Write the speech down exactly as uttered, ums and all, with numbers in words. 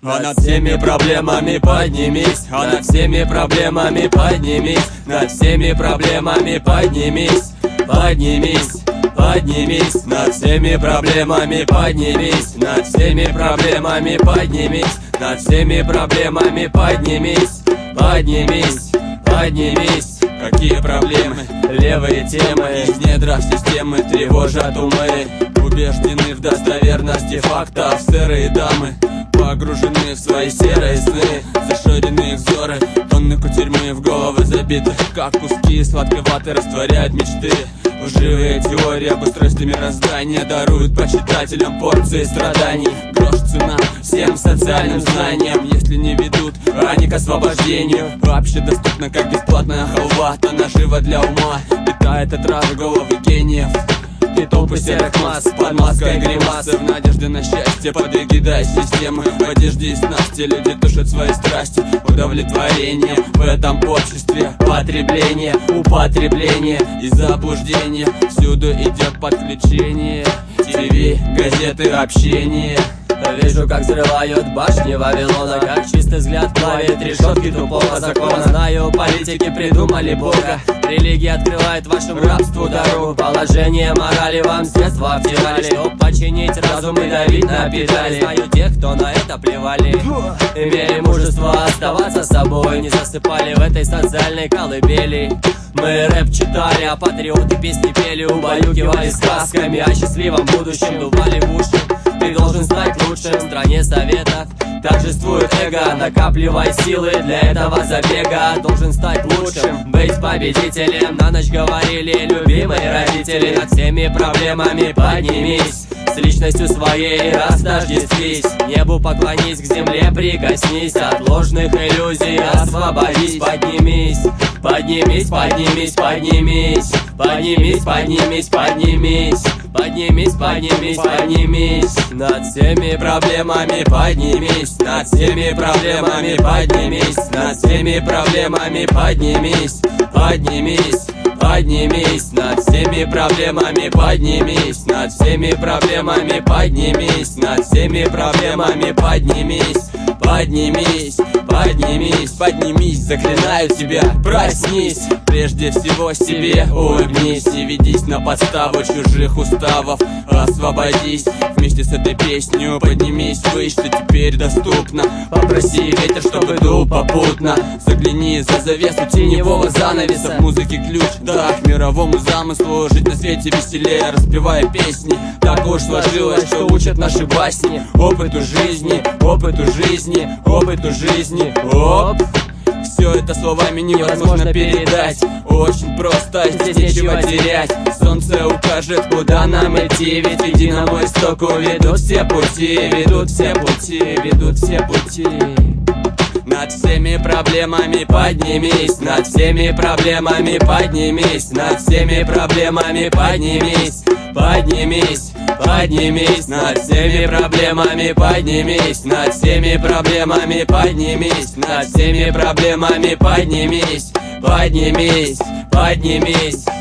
А над всеми проблемами поднимись, а над всеми проблемами поднимись, над всеми проблемами поднимись, поднимись, поднимись, над всеми проблемами поднимись, над всеми проблемами поднимись, над всеми проблемами поднимись, поднимись, поднимись. Какие проблемы, левые темы, из недров системы тревожат умы. Убеждены в достоверности фактов сырые дамы, погружены в свои серые сны, зашоренные взоры, тонны кутерьмы в головы забиты, как куски сладкой ваты растворяют мечты. Лживые теории об устройстве мироздания даруют почитателям порции страданий. Грош цена всем социальным знаниям, если не ведут они к освобождению. Вообще доступна как бесплатная халва, то нажива для ума питает отравы головы гениев и толпы серых масс под маской гримасы, в надежде на счастье под эгидой системы. В одежде и снасти люди тушат свои страсти, удовлетворение в этом обществе, потребление, употребление и заблуждение. Всюду идет подключение ТВ, газеты, общение. Вижу, как взрывают башни Вавилона, как чистый взгляд плавит решетки тупого закона. Знаю, политики придумали Бога, религия открывает вашему рабству дорогу. Положение морали вам с детства втирали, чтоб починить разум и давить на педали. Знаю тех, кто на это плевали, имели мужество оставаться собой, не засыпали в этой социальной колыбели. Мы рэп читали, а патриоты песни пели, убаюкивали сказками о счастливом будущем, дували в уши. Ты должен стать лучшим в стране советов. Торжествует эго, накапливай силы для этого забега. Должен стать лучшим, быть победителем. На ночь говорили любимые родители. Над всеми проблемами поднимись, с личностью своей растождествись. Небу поклонись, к земле прикоснись, от ложных иллюзий освободись. Поднимись, поднимись, поднимись, поднимись, поднимись, поднимись, поднимись, поднимись, поднимись, поднимись. Над всеми проблемами поднимись, над всеми проблемами поднимись, над всеми проблемами поднимись, поднимись, поднимись, над всеми проблемами поднимись, над всеми проблемами поднимись, над всеми проблемами поднимись, поднимись, поднимись, поднимись, заклинаю тебя, проснись. Прежде всего себе улыбнись, не ведись на подставу чужих уставов, освободись. Вместе с этой песней поднимись выше, теперь доступно. Попроси ветер, чтобы дул попутно. Загляни за завесу теневого занавеса. В музыке ключ, да, к мировому замыслу. Жить на свете веселее, распевая песни. Так уж сложилось, что учат наши басни. Опыту жизни, опыту жизни, опыту жизни. Оп! Все это словами невозможно передать. Очень просто, здесь нечего терять. Солнце укажет, куда нам идти, ведь к единому истоку ведут все пути, ведут все пути, ведут все пути. Над всеми проблемами поднимись, над всеми проблемами поднимись, над всеми проблемами поднимись, поднимись, поднимись, над всеми проблемами поднимись, над всеми проблемами поднимись, над всеми проблемами поднимись, поднимись, поднимись.